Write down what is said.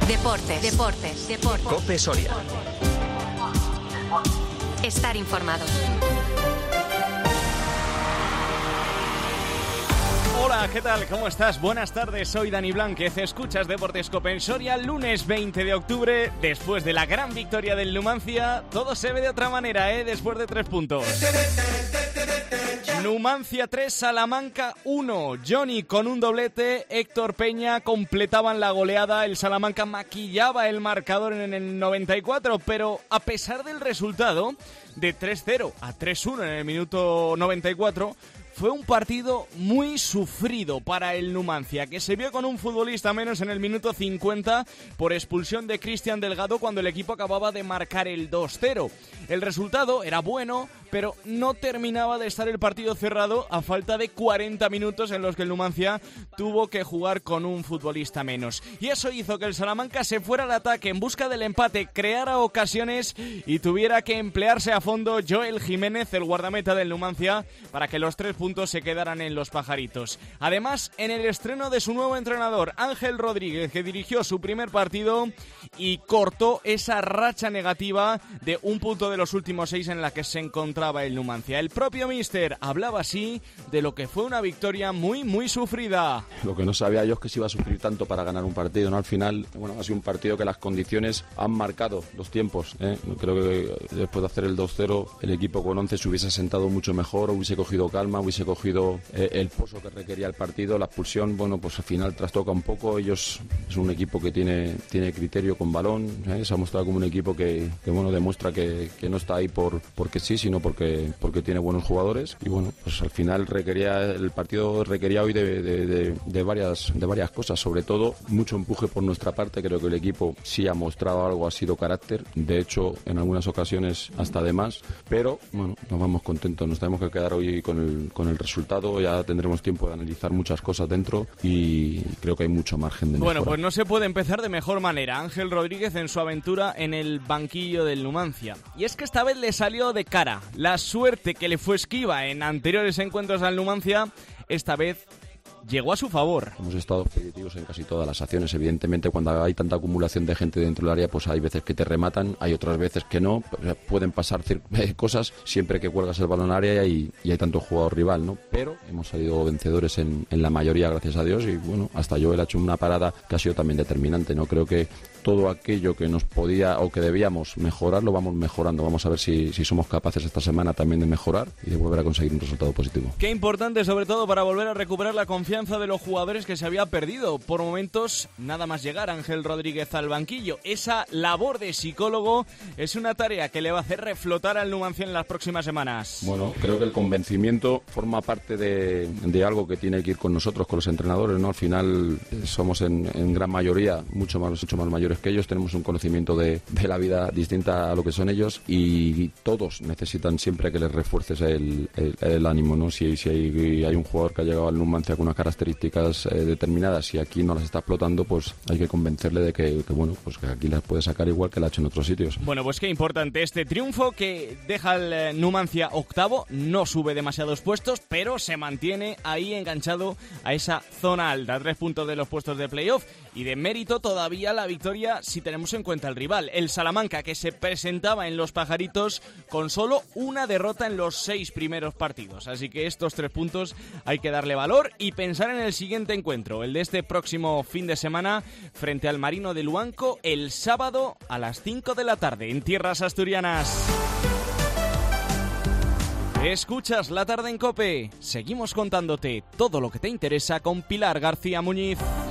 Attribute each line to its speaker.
Speaker 1: Deportes.
Speaker 2: COPE Soria.
Speaker 1: Estar informados.
Speaker 3: Hola, ¿qué tal? ¿Cómo estás? Buenas tardes, soy Dani Blánquez. Escuchas Deportes COPE en Soria, lunes 20 de octubre. Después de la gran victoria del Numancia, todo se ve de otra manera, después de 3 puntos. Numancia 3, Salamanca 1. Johnny con un doblete, Héctor Peña completaban la goleada. El Salamanca maquillaba el marcador en el 94, pero a pesar del resultado de 3-0 a 3-1 en el minuto 94, fue un partido muy sufrido para el Numancia, que se vio con un futbolista menos en el minuto 50 por expulsión de Cristian Delgado cuando el equipo acababa de marcar el 2-0. El resultado era bueno, pero no terminaba de estar el partido cerrado a falta de 40 minutos en los que el Numancia tuvo que jugar con un futbolista menos. Y eso hizo que el Salamanca se fuera al ataque en busca del empate, creara ocasiones y tuviera que emplearse a fondo Joel Jiménez, el guardameta del Numancia, para que los 3 puntos se quedaran en los pajaritos. Además, en el estreno de su nuevo entrenador, Ángel Rodríguez, que dirigió su primer partido y cortó esa racha negativa de un punto de los últimos 6 en la que se encontraba el Numancia. El propio míster hablaba así de lo que fue una victoria muy, muy sufrida.
Speaker 4: Lo que no sabía yo es que se iba a sufrir tanto para ganar un partido, ¿no? Al final, ha sido un partido que las condiciones han marcado los tiempos, Creo que después de hacer el 2-0, el equipo con 11 se hubiese sentado mucho mejor, hubiese cogido calma, hubiese cogido el pozo que requería el partido. La expulsión, pues al final trastoca un poco. Ellos es un equipo que tiene criterio con balón, se ha mostrado como un equipo que demuestra que no está ahí porque sí, sino porque tiene buenos jugadores. Y pues al final el partido requería hoy de varias cosas, sobre todo mucho empuje por nuestra parte. Creo que el equipo sí ha mostrado algo, ha sido carácter, de hecho en algunas ocasiones hasta de más, pero nos vamos contentos, nos tenemos que quedar hoy con el resultado. Ya tendremos tiempo de analizar muchas cosas dentro y creo que hay mucho margen de mejora.
Speaker 3: Pues no se puede empezar de mejor manera Ángel Rodríguez en su aventura en el banquillo del Numancia, y es que esta vez le salió de cara. La suerte que le fue esquiva en anteriores encuentros al Numancia, esta vez llegó a su favor.
Speaker 4: Hemos estado expeditivos en casi todas las acciones. Evidentemente, cuando hay tanta acumulación de gente dentro del área, pues hay veces que te rematan, hay otras veces que no. Pueden pasar cosas siempre que cuelgas el balón al área y hay tanto jugador rival, ¿no? Pero hemos salido vencedores en la mayoría, gracias a Dios, y hasta Joel ha hecho una parada que ha sido también determinante, ¿no? Creo que todo aquello que nos podía o que debíamos mejorar lo vamos mejorando. Vamos a ver si somos capaces esta semana también de mejorar y de volver a conseguir un resultado positivo.
Speaker 3: Qué importante, sobre todo para volver a recuperar la confianza de los jugadores que se había perdido por momentos nada más llegar Ángel Rodríguez al banquillo. Esa labor de psicólogo es una tarea que le va a hacer reflotar al Numancia en las próximas semanas.
Speaker 4: Creo que el convencimiento forma parte de algo que tiene que ir con nosotros, con los entrenadores, ¿no? Al final somos en gran mayoría mucho más mayores que ellos, tenemos un conocimiento de la vida distinta a lo que son ellos y todos necesitan siempre que les refuerces el ánimo, ¿no? Si hay un jugador que ha llegado al Numancia con unas características determinadas y aquí no las está explotando, pues hay que convencerle de que aquí las puede sacar igual que la ha hecho en otros sitios.
Speaker 3: Pues qué importante este triunfo que deja al Numancia octavo, no sube demasiados puestos, pero se mantiene ahí enganchado a esa zona alta, 3 puntos de los puestos de playoff, y de mérito todavía la victoria si tenemos en cuenta el rival, el Salamanca, que se presentaba en los pajaritos con solo una derrota en los 6 primeros partidos, así que estos 3 puntos hay que darle valor y pensar en el siguiente encuentro, el de este próximo fin de semana frente al Marino de Luanco, el sábado a las 5 de la tarde en tierras asturianas. Escuchas La Tarde en COPE. Seguimos contándote todo lo que te interesa con Pilar García Muñiz.